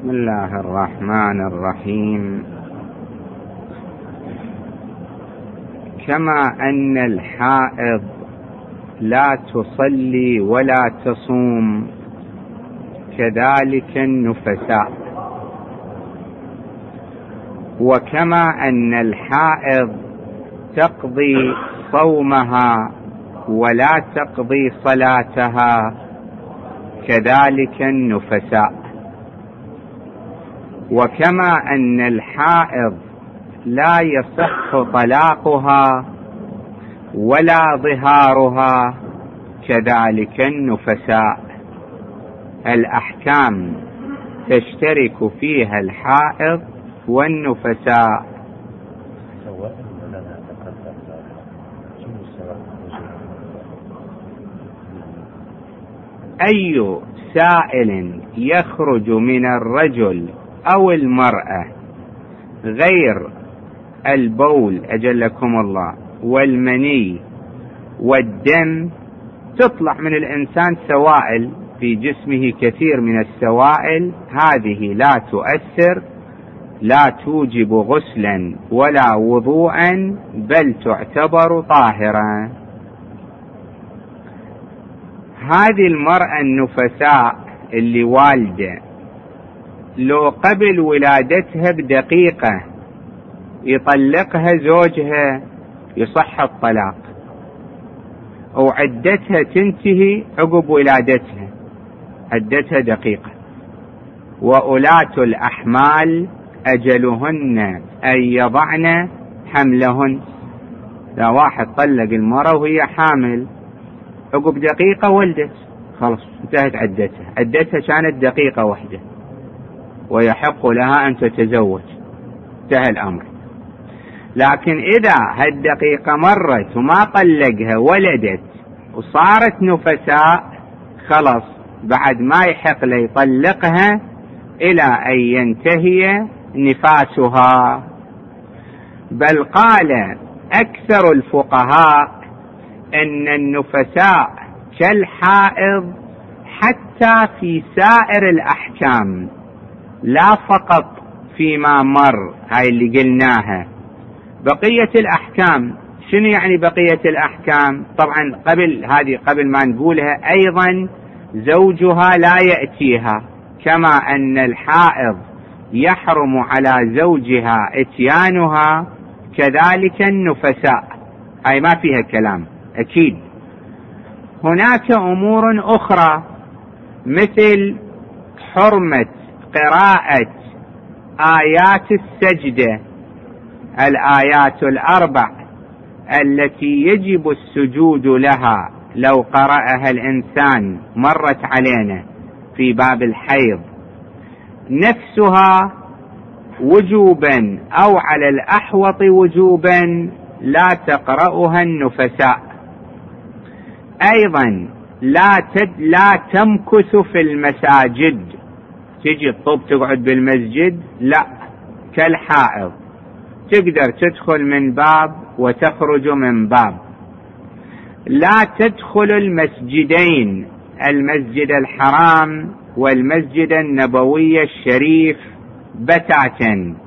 بسم الله الرحمن الرحيم. كما أن الحائض لا تصلي ولا تصوم كذلك النفساء، وكما أن الحائض تقضي صومها ولا تقضي صلاتها كذلك النفساء، وكما أن الحائض لا يصح طلاقها ولا ظهارها كذلك النفساء. الأحكام تشترك فيها الحائض والنفساء. أي سائل يخرج من الرجل أو المرأة غير البول أجلكم الله والمني والدم، تطلع من الإنسان سوائل في جسمه، كثير من السوائل هذه لا تؤثر، لا توجب غسلا ولا وضوءا، بل تعتبر طاهرة. هذه المرأة النفساء اللي والدة لو قبل ولادتها بدقيقة يطلقها زوجها يصح الطلاق، وعدتها تنتهي عقب ولادتها، عدتها دقيقة. وأولاة الأحمال أجلهن أن يضعن حملهن. لا واحد طلق المرأة وهي حامل، عقب دقيقة ولدت، خلاص انتهت عدتها كانت دقيقة واحدة، ويحق لها أن تتزوج، انتهى الأمر. لكن إذا هالدقيقة مرت وما طلقها ولدت وصارت نفساء، خلاص بعد ما يحق له يطلقها إلى أن ينتهي نفاسها. بل قال أكثر الفقهاء أن النفساء كالحائض حتى في سائر الأحكام، لا فقط فيما مر، هاي اللي قلناها. بقية الأحكام شنو يعني بقية الأحكام؟ طبعا قبل ما نقولها أيضا زوجها لا يأتيها، كما أن الحائض يحرم على زوجها إتيانها كذلك النفساء، هاي ما فيها كلام أكيد. هناك أمور أخرى مثل حرمة قراءة آيات السجدة، الآيات الأربع التي يجب السجود لها لو قرأها الإنسان، مرت علينا في باب الحيض، نفسها وجوبا أو على الأحوط وجوبا لا تقرأها النفساء. أيضا لا تمكث في المساجد، تجي الطب تقعد بالمسجد، لا، كالحائض تقدر تدخل من باب وتخرج من باب. لا تدخل المسجدين، المسجد الحرام والمسجد النبوي الشريف بتاتا.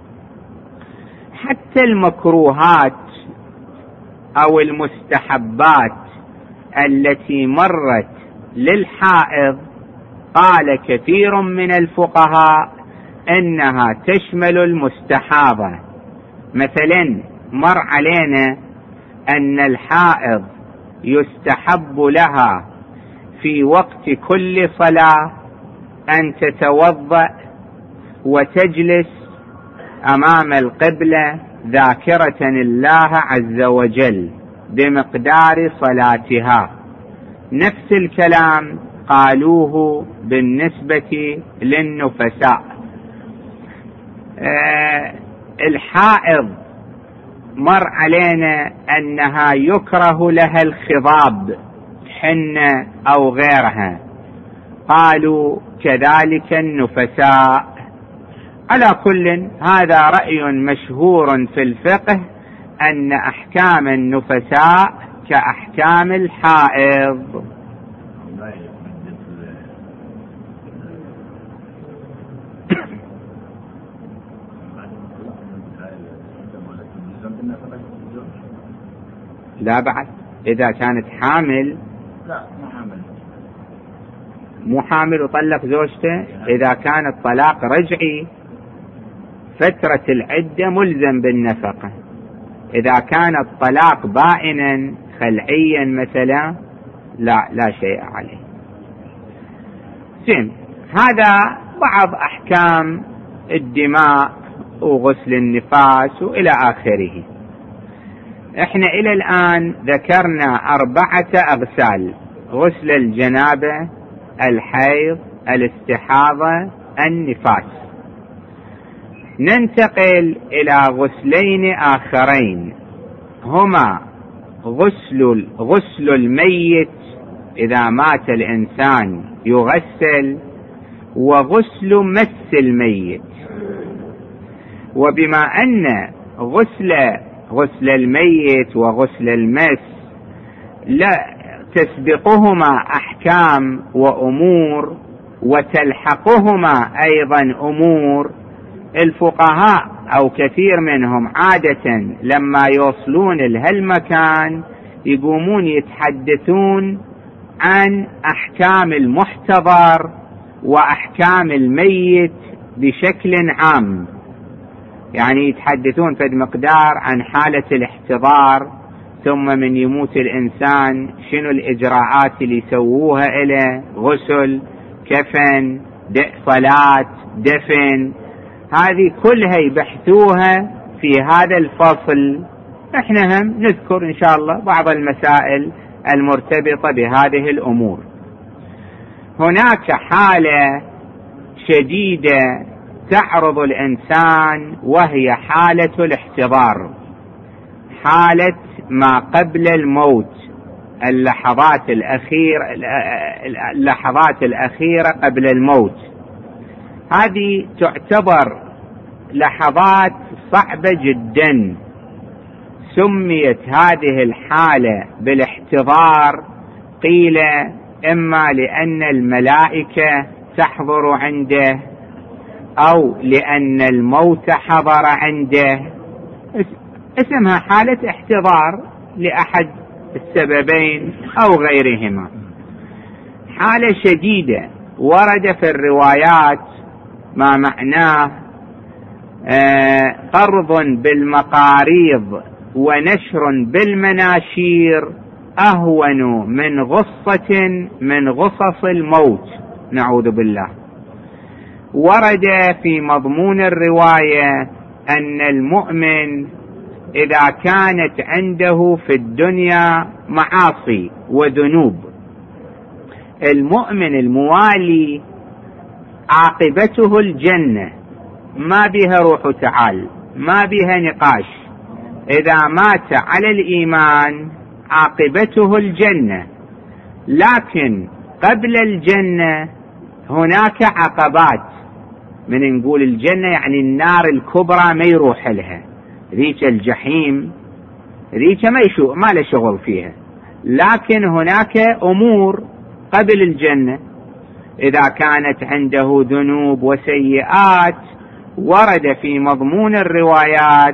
حتى المكروهات أو المستحبات التي مرت للحائض قال كثير من الفقهاء إنها تشمل المستحاضة. مثلا مر علينا أن الحائض يستحب لها في وقت كل صلاة أن تتوضأ وتجلس أمام القبلة ذاكرة الله عز وجل بمقدار صلاتها. نفس الكلام قالوه بالنسبة للنفساء. الحائض مر علينا أنها يكره لها الخضاب، حنة أو غيرها، قالوا كذلك النفساء. على كل هذا رأي مشهور في الفقه أن أحكام النفساء كأحكام الحائض. لا بعد إذا كانت حامل. لا مو حامل وطلق زوجته. إذا كان الطلاق رجعي فترة العدة ملزم بالنفقة. إذا كان الطلاق بائنا خلعيا مثلا لا شيء عليه. هذا بعض أحكام الدماء وغسل النفاس وإلى آخره. احنا إلى الآن ذكرنا 4 أغسال: غسل الجنابة، الحيض، الاستحاضة، النفاس. ننتقل إلى غسلين آخرين، هما غسل الميت إذا مات الإنسان يغسل، وغسل مس الميت. وبما أن غسل الميت وغسل المس لا تسبقهما أحكام وأمور وتلحقهما أيضا أمور، الفقهاء أو كثير منهم عادة لما يوصلون لهالمكان يقومون يتحدثون عن أحكام المحتضر وأحكام الميت بشكل عام. يعني يتحدثون في مقدار عن حالة الاحتضار، ثم من يموت الإنسان شنو الإجراءات اللي يسووها إليه: غسل، كفن، صلاة، دفن. هذه كلها يبحثوها في هذا الفصل. احنا هم نذكر إن شاء الله بعض المسائل المرتبطة بهذه الأمور. هناك حالة شديدة تعرض الإنسان وهي حالة الاحتضار، حالة ما قبل الموت، اللحظات الأخيرة قبل الموت. هذه تعتبر لحظات صعبة جدا. سميت هذه الحالة بالاحتضار، قيل إما لأن الملائكة تحضر عنده أو لأن الموت حضر عنده. اسمها حالة احتضار لأحد السببين أو غيرهما. حالة شديدة ورد في الروايات ما معناه قرض بالمقاريض ونشر بالمناشير أهون من غصة من غصص الموت، نعوذ بالله. ورد في مضمون الرواية أن المؤمن إذا كانت عنده في الدنيا معاصي وذنوب، المؤمن الموالي عاقبته الجنة، ما بها روح تعال، ما بها نقاش. إذا مات على الإيمان عاقبته الجنة، لكن قبل الجنة هناك عقبات. من نقول الجنة يعني النار الكبرى ما يروح لها، ذيك الجحيم ذيك ما له شغل فيها. لكن هناك أمور قبل الجنة. إذا كانت عنده ذنوب وسيئات ورد في مضمون الروايات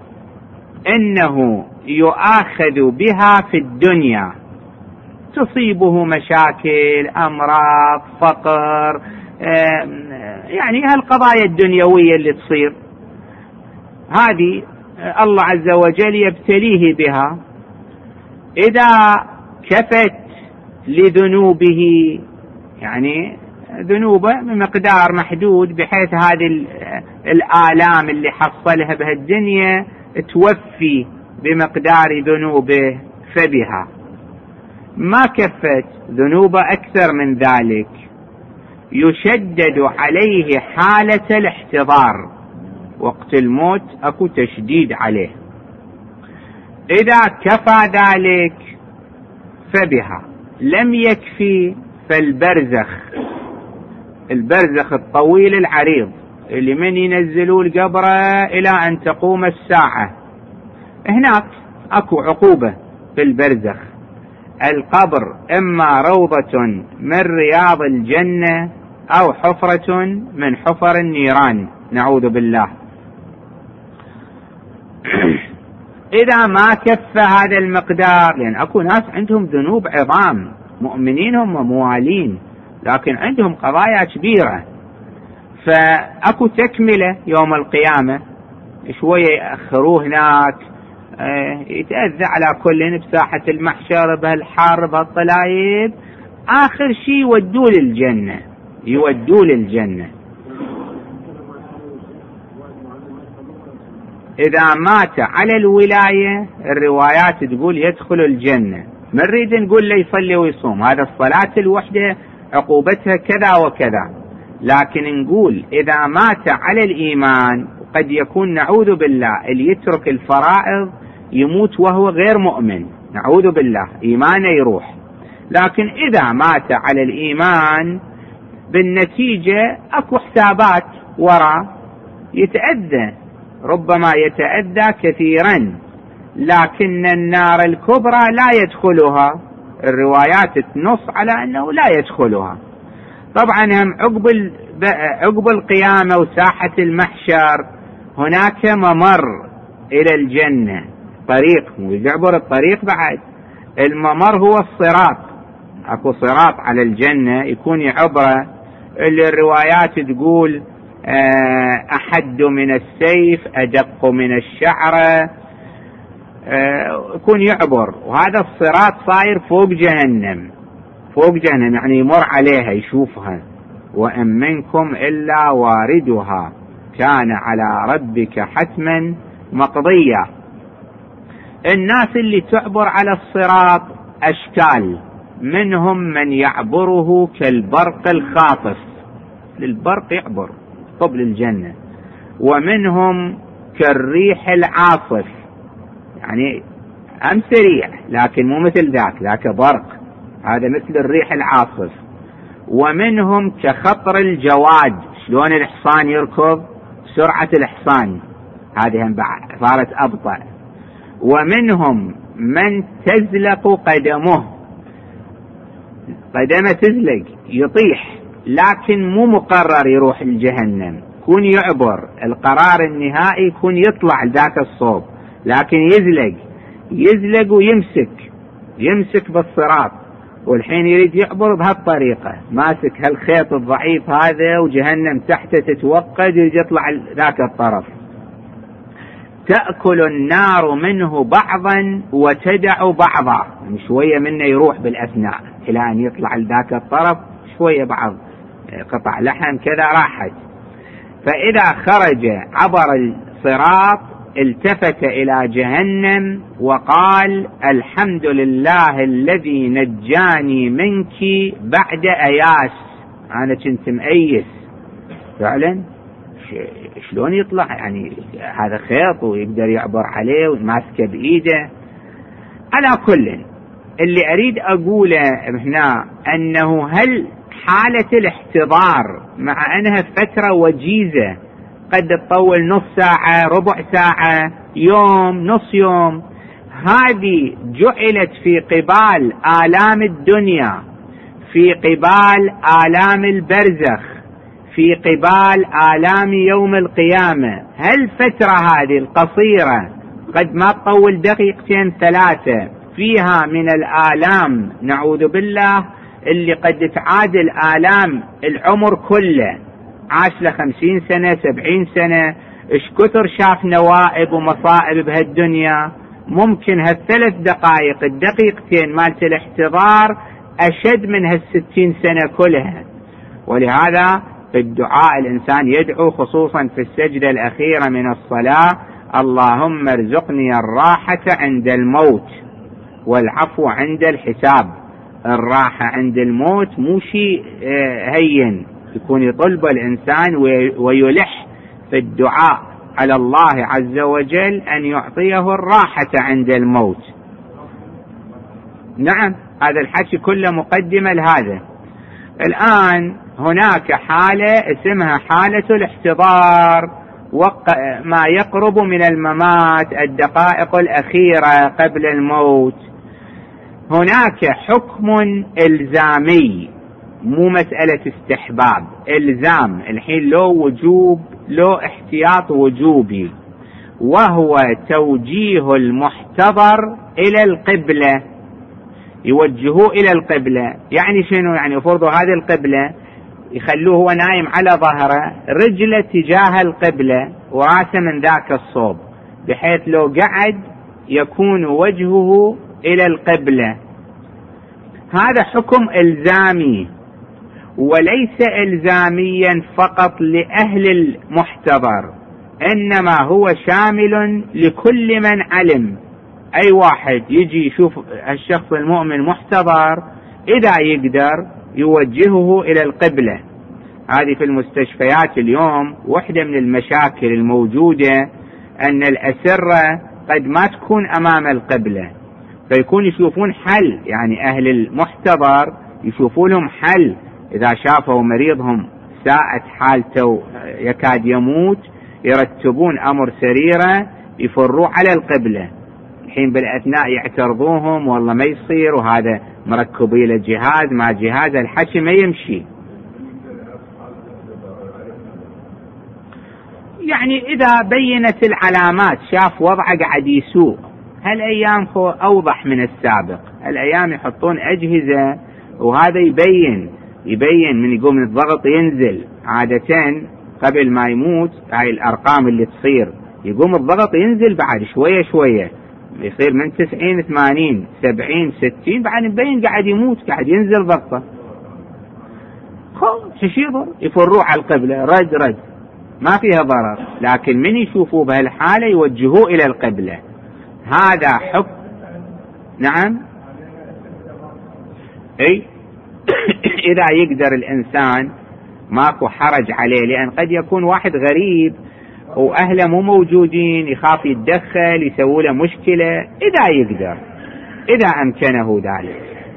إنه يؤاخذ بها في الدنيا، تصيبه مشاكل، أمراض، فقر، يعني هالقضايا الدنيوية اللي تصير، هذه الله عز وجل يبتليه بها. إذا كفت لذنوبه، يعني ذنوبه بمقدار محدود بحيث هذه الآلام اللي حصلها بهالدنيا توفي بمقدار ذنوبه فبها. ما كفت ذنوبه أكثر من ذلك يشدد عليه حالة الاحتضار، وقت الموت أكو تشديد عليه. إذا كفى ذلك فبها. لم يكفي فالبرزخ الطويل العريض اللي من ينزلوا القبر إلى أن تقوم الساعة، هناك أكو عقوبة في البرزخ. القبر إما روضة من رياض الجنة أو حفرة من حفر النيران، نعوذ بالله. إذا ما كفى هذا المقدار، لأن أكو ناس عندهم ذنوب عظام، مؤمنين هم موالين لكن عندهم قضايا كبيرة، فأكو تكملة يوم القيامة، شوية يأخروه هناك يتأذى على كل بساحة المحشر بهالحار بهالطلايب، آخر شيء يودوه للجنة. إذا مات على الولاية الروايات تقول يدخل الجنة، ما نريد نقول له يصلي ويصوم، هذا الصلاة الوحدة عقوبتها كذا وكذا، لكن نقول إذا مات على الإيمان، قد يكون نعوذ بالله اللي يترك الفرائض يموت وهو غير مؤمن، نعوذ بالله إيمانه يروح، لكن إذا مات على الإيمان بالنتيجة أكو حسابات وراء، يتأذى، ربما يتأذى كثيرا، لكن النار الكبرى لا يدخلها، الروايات تنص على أنه لا يدخلها. طبعا هم عقب القيامة وساحة المحشر هناك ممر إلى الجنة، طريق ويعبر الطريق، بعد الممر هو الصراط، أكو صراط على الجنة يكون يعبره، اللي الروايات تقول أحد من السيف، أدق من الشعرة، يكون يعبر، وهذا الصراط صاير فوق جهنم يعني يمر عليها يشوفها، وإن منكم إلا واردها كان على ربك حتما مقضيا. الناس اللي تعبر على الصراط أشكال، منهم من يعبره كالبرق الخاطف، البرق يعبر قبل الجنة، ومنهم كالريح العاصف، يعني أم سريع لكن مو مثل ذاك، ذاك برق، هذا مثل الريح العاصف. ومنهم كخطر الجواد، شلون الحصان يركض، سرعة الحصان هذه هم صارت أبطأ. ومنهم من تزلق قدمه تزلق يطيح، لكن مو مقرر يروح الجهنم، يكون يعبر، القرار النهائي يكون يطلع ذاك الصوب، لكن يزلق ويمسك بالصراط، والحين يريد يعبر بهالطريقة، ماسك هالخيط الضعيف هذا، وجهنم تحته تتوقد يطلع ذاك الطرف. تأكل النار منه بعضا وتدع بعضا، يعني شوية منه يروح بالأثناء إلى أن يطلع ذاك الطرف، شوية بعض قطع لحم كذا راحت. فإذا خرج عبر الصراط التفت إلى جهنم وقال الحمد لله الذي نجاني منك بعد أياس، أنا كنت مأيس فعلا، شلون يطلع يعني هذا خيط ويقدر يعبر عليه وماسكه بإيده. على كل اللي أريد أقوله هنا أنه هل حالة الاحتضار مع أنها فترة وجيزة قد تطول نص ساعة، ربع ساعة، يوم، نص يوم، هذه جعلت في قبال آلام الدنيا، في قبال آلام البرزخ، في قبال آلام يوم القيامة. هل فترة هذه القصيرة قد ما تطول دقيقتين ثلاثة فيها من الآلام نعوذ بالله اللي قد تعادل آلام العمر كله، عاش له 50 سنة 70 سنة، ايش كثر شاف نوائب ومصائب بهالدنيا، ممكن هالثلاث دقائق الدقيقتين مالت الاحتضار أشد من هال60 سنة كلها. ولهذا في الدعاء الإنسان يدعو خصوصا في السجدة الأخيرة من الصلاة اللهم ارزقني الراحة عند الموت والعفو عند الحساب. الراحة عند الموت مو شيء هين، يكون يطلب الإنسان ويلح في الدعاء على الله عز وجل أن يعطيه الراحة عند الموت. نعم، هذا الحكي كله مقدمة لهذا. الآن هناك حالة اسمها حالة الاحتضار، ما يقرب من الممات، الدقائق الأخيرة قبل الموت. هناك حكم إلزامي، مو مسألة استحباب، إلزام، الحين لو وجوب، لو احتياط وجوبي. وهو توجيه المحتضر إلى القبلة، يوجهوه إلى القبلة. يعني شنو؟ يعني يفرضوا هذه القبلة، يخلوه هو نايم على ظهره، رجله تجاه القبلة وراسه من ذاك الصوب، بحيث لو قعد يكون وجهه إلى القبلة. هذا حكم إلزامي، وليس إلزاميا فقط لأهل المحتضر، إنما هو شامل لكل من علم. أي واحد يجي يشوف الشخص المؤمن محتضر، إذا يقدر يوجهه إلى القبلة. هذه في المستشفيات اليوم واحدة من المشاكل الموجودة، أن الأسرة قد ما تكون أمام القبلة، فيكون يشوفون حل. يعني أهل المحتضر يشوفون لهم حل، إذا شافوا مريضهم ساءت حالته يكاد يموت، يرتبون أمر سريرة يفروه على القبلة. الحين بالأثناء يعترضوهم، والله ما يصير، وهذا مركبي له جهاز، مع جهاز الحكي ما يمشي. يعني إذا بينت العلامات، شاف وضعه قاعد يسوء. هالأيام هو أوضح من السابق، هالأيام يحطون أجهزة وهذا يبين من يقوم من الضغط ينزل. عادة قبل ما يموت هاي الأرقام اللي تصير، يقوم الضغط ينزل بعد شوية شوية، يصير من 90 80 70 60، بعد يبين قاعد يموت، قاعد ينزل ضغطه. شو يضر؟ يفروه على القبلة رد ما فيها ضرر، لكن من يشوفوا بهالحالة يوجهوه إلى القبلة. هذا حكم. نعم، أي إذا يقدر الإنسان ماكو حرج عليه، لأن قد يكون واحد غريب وأهله مو موجودين، يخاف يتدخل يسوي له مشكلة. إذا يقدر، إذا أمكنه ذلك.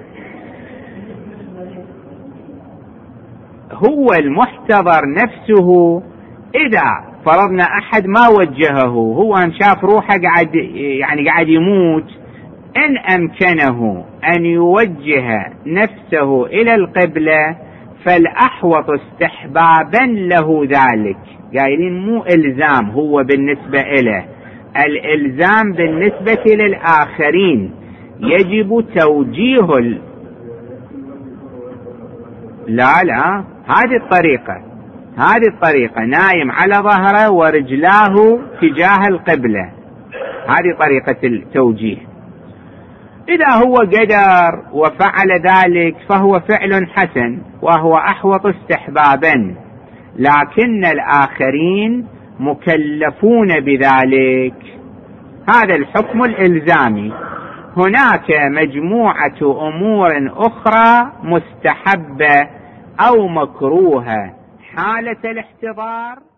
هو المحتضر نفسه، إذا فرضنا أحد ما وجهه، هو شاف روحه قاعد يموت، إن أمكنه أن يوجه نفسه إلى القبلة فالأحوط استحبابا له ذلك. قايلين مو إلزام هو بالنسبة إله، الإلزام بالنسبة للآخرين، يجب توجيه لا هذه الطريقة نايم على ظهره ورجلاه تجاه القبلة، هذه طريقة التوجيه. إذا هو قدر وفعل ذلك فهو فعل حسن وهو أحوط استحبابا، لكن الآخرين مكلفون بذلك. هذا الحكم الإلزامي. هناك مجموعة أمور أخرى مستحبة أو مكروهة حالة الاحتضار.